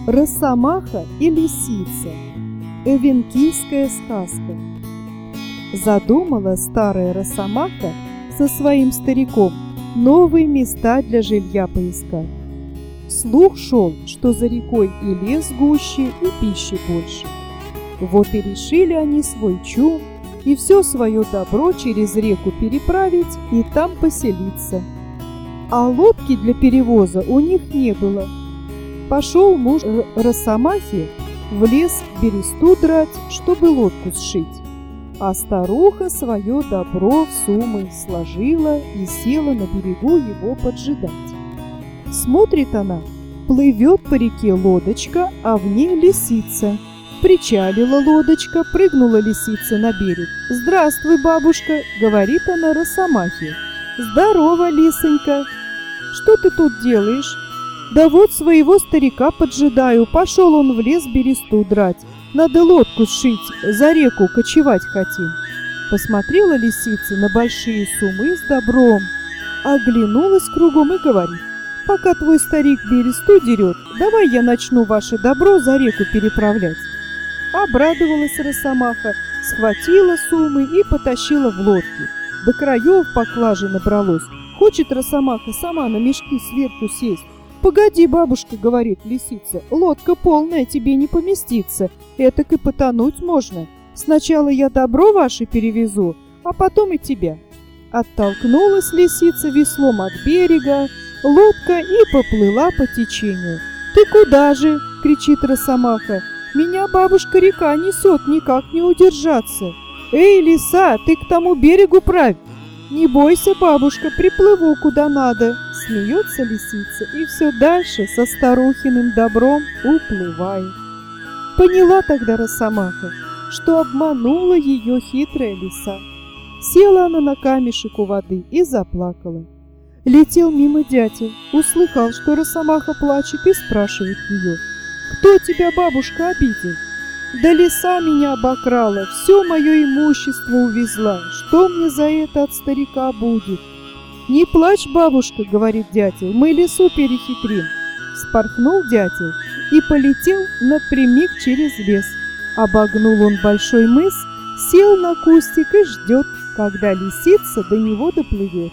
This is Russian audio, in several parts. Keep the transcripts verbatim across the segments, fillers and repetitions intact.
Росомаха и лисица. Эвенкийская сказка. Задумала старая Росомаха со своим стариком новые места для жилья поискать. Слух шел, что за рекой и лес гуще, и пищи больше. Вот и решили они свой чум и все свое добро через реку переправить и там поселиться. А лодки для перевоза у них не было. Пошел муж Росомахи в лес бересту драть, чтобы лодку сшить. А старуха свое добро в сумы сложила и села на берегу его поджидать. Смотрит она, плывет по реке лодочка, а в ней лисица. Причалила лодочка, прыгнула лисица на берег. «Здравствуй, бабушка!» — говорит она Росомахе. «Здорово, лисонька! Что ты тут делаешь?» «Да вот своего старика поджидаю, пошел он в лес бересту драть. Надо лодку сшить, за реку кочевать хотим». Посмотрела лисица на большие сумы с добром, оглянулась кругом и говорит: «Пока твой старик бересту дерет, давай я начну ваше добро за реку переправлять». Обрадовалась Росомаха, схватила сумы и потащила в лодке. До краев поклажи набралось. Хочет Росомаха сама на мешки сверху сесть. «Погоди, бабушка, — говорит лисица, — лодка полная, тебе не поместится, этак и потонуть можно. Сначала я добро ваше перевезу, а потом и тебя». Оттолкнулась лисица веслом от берега, лодка и поплыла по течению. «Ты куда же?» — кричит Росомаха. «Меня, бабушка, река несет, никак не удержаться. Эй, лиса, ты к тому берегу правь!» «Не бойся, бабушка, приплыву куда надо», — смеется лисица и все дальше со старухиным добром уплывает. Поняла тогда Росомаха, что обманула ее хитрая лиса. Села она на камешек у воды и заплакала. Летел мимо дятел, услыхал, что Росомаха плачет, и спрашивает ее: «Кто тебя, бабушка, обидел?» «Да лиса меня обокрала, все мое имущество увезла. Что мне за это от старика будет?» «Не плачь, бабушка, — говорит дятел, — мы лису перехитрим». Вспорхнул дятел и полетел напрямик через лес. Обогнул он большой мыс, сел на кустик и ждет, когда лисица до него доплывет.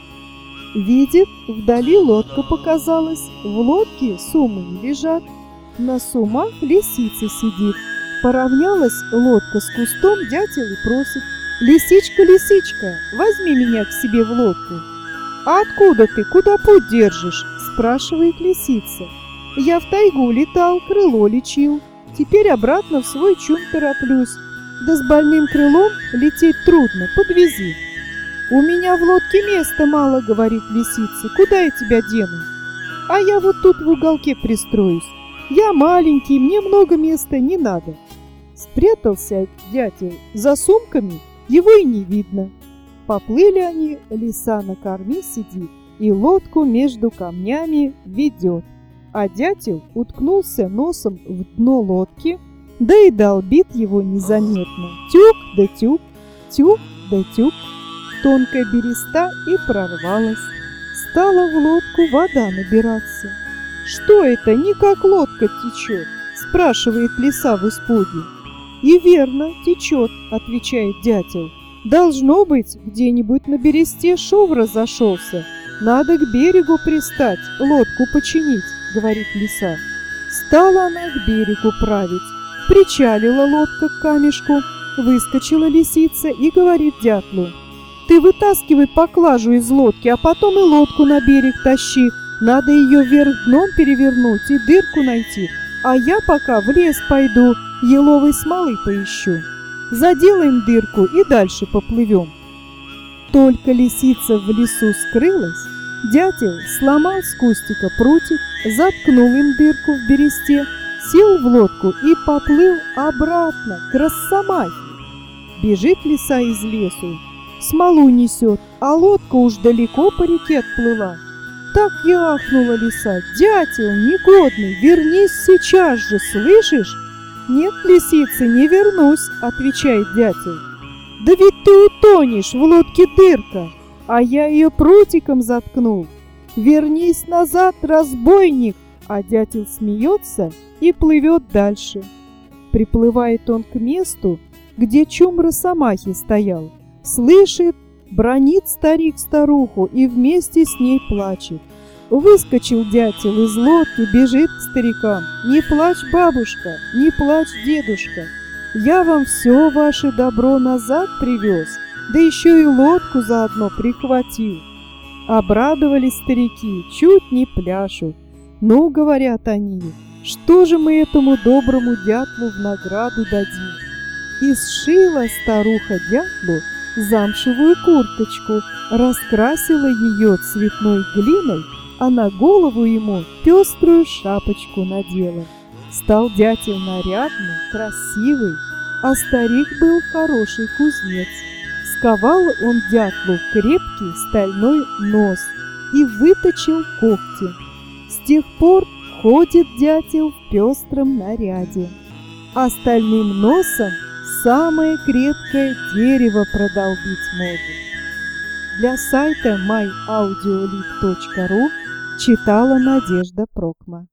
Видит, вдали лодка показалась, в лодке сумы лежат, на сумах лисица сидит. Поравнялась лодка с кустом, дятел и просит: «Лисичка, лисичка, возьми меня к себе в лодку». «А откуда ты? Куда путь держишь?» — спрашивает лисица. «Я в тайгу летал, крыло лечил. Теперь обратно в свой чум тороплюсь. Да с больным крылом лететь трудно, подвези». «У меня в лодке места мало, — говорит лисица, — куда я тебя дену? А я вот тут в уголке пристроюсь. Я маленький, мне много места не надо». Спрятался дятел за сумками, его и не видно. Поплыли они, лиса на корме сидит и лодку между камнями ведет, а дятел уткнулся носом в дно лодки, да и долбит его незаметно. Тюк да тюк, тюк да тюк. Тонкая береста и прорвалась. Стала в лодку вода набираться. «Что это, не как лодка течет?» — спрашивает лиса в испуге. «И верно, течет, — отвечает дятел. Должно быть, где-нибудь на бересте шов разошелся. Надо к берегу пристать, лодку починить, — говорит лиса». Стала она к берегу править. Причалила лодка к камешку, выскочила лисица и говорит дятлу: «Ты вытаскивай поклажу из лодки, а потом и лодку на берег тащи. Надо ее вверх дном перевернуть и дырку найти, а я пока в лес пойду, еловой смолы поищу. Заделаем дырку и дальше поплывем». Только лисица в лесу скрылась, дятел сломал с кустика прутик, заткнул им дырку в бересте, сел в лодку и поплыл обратно к Росомахе. Бежит лиса из лесу, смолу несет, а лодка уж далеко по реке отплыла. Так я ахнула лиса: «Дятел негодный, вернись сейчас же, слышишь?» «Нет, лисица, не вернусь, — отвечает дятел. Да ведь ты утонешь, в лодке дырка, а я ее прутиком заткнул. Вернись назад, разбойник, А дятел смеется и плывет дальше. Приплывает он к месту, где чум росомахи стоял. Слышит, бранит старик старуху и вместе с ней плачет. Выскочил дятел из лодки, бежит к старикам. «Не плачь, бабушка, не плачь, дедушка, я вам все ваше добро назад привез, да еще и лодку заодно прихватил». Обрадовались старики, чуть не пляшут. «Ну, — говорят они, — что же мы этому доброму дятлу в награду дадим?» И сшила старуха дятлу замшевую курточку, раскрасила ее цветной глиной, а на голову ему пеструю шапочку надела. Стал дятел нарядный, красивый, а старик был хороший кузнец. Сковал он дятлу крепкий стальной нос и выточил когти. С тех пор ходит дятел в пестром наряде. Остальным носом самое крепкое дерево продолбить может. Для сайта май аудиолиб точка ру читала Надежда Прокма.